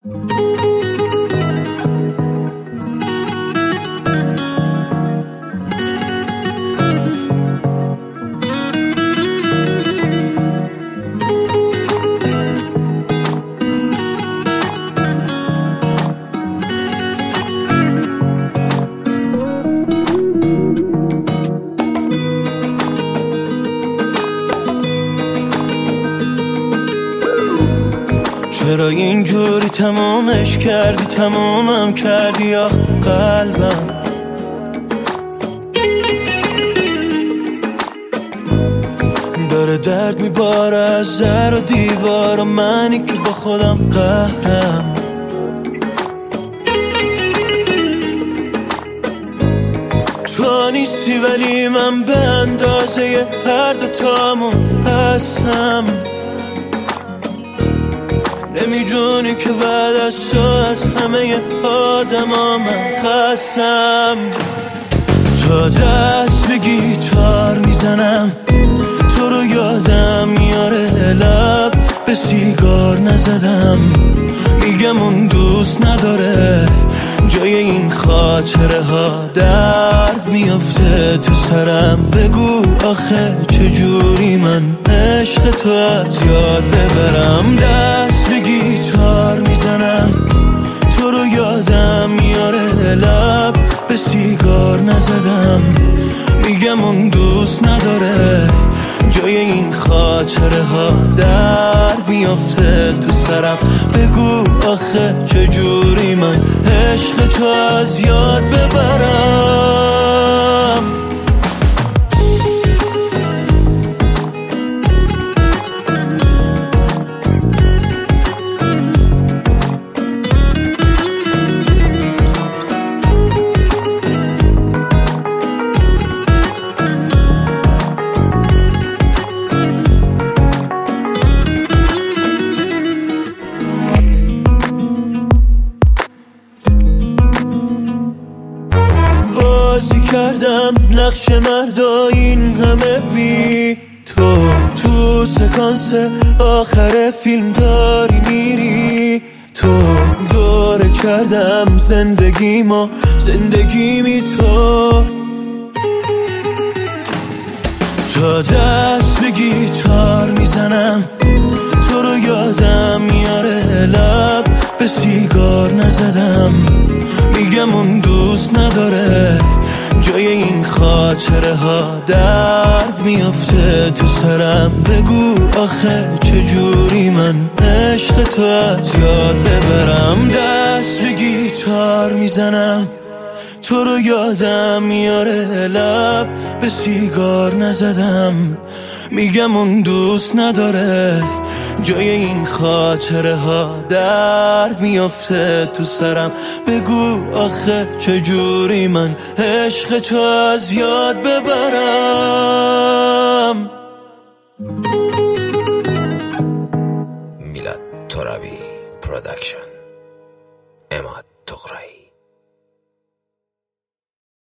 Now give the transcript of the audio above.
چرا اینجوری تمامش کردی، تمامم کردی آخ قلبم. داره درد میباره از در و دیوار و منی که با خودم قهرم. تو نیستی ولی من به اندازه هر دوتامون هستم. نمیدونی که بعد از تو از همه آدما من خستم. تا دست به گیتار میزنم تو رو یادم میاره، لب به سیگار نزدم. میگم اون دوست نداره، جای این خاطره ها درد میافته تو سرم. بگو آخه چجوری من عشق تو از یاد ببرم. دست به گیتار میزنم تو رو یادم میاره، لب به سیگار نزدم. میگم اون دوست نداره، جای این خاطره ها درد میافته تو سرم. بگو آخه چجوری من عشق تو از یاد ببرم. بازی کردم نقش مردا این همه بی تو سکانس آخر فیلم داری میری تو. دوره کردم زندگیمو زندگیمی تو. تا دست به گیتار میزنم تو رو یادم میاره، لب به سیگار نزدم. میگم اون دوست نداره، جای این خاطره ها درد میافته تو سرم. بگو آخه چجوری من عشق تو از یاد ببرم. دست به گیتار میزنم تو رو یادم میاره، لب به سیگار نزدم. میگم اون دوست نداره، جای این خاطره ها درد میافته تو سرم. بگو آخه چجوری من عشق تو از یاد ببرم.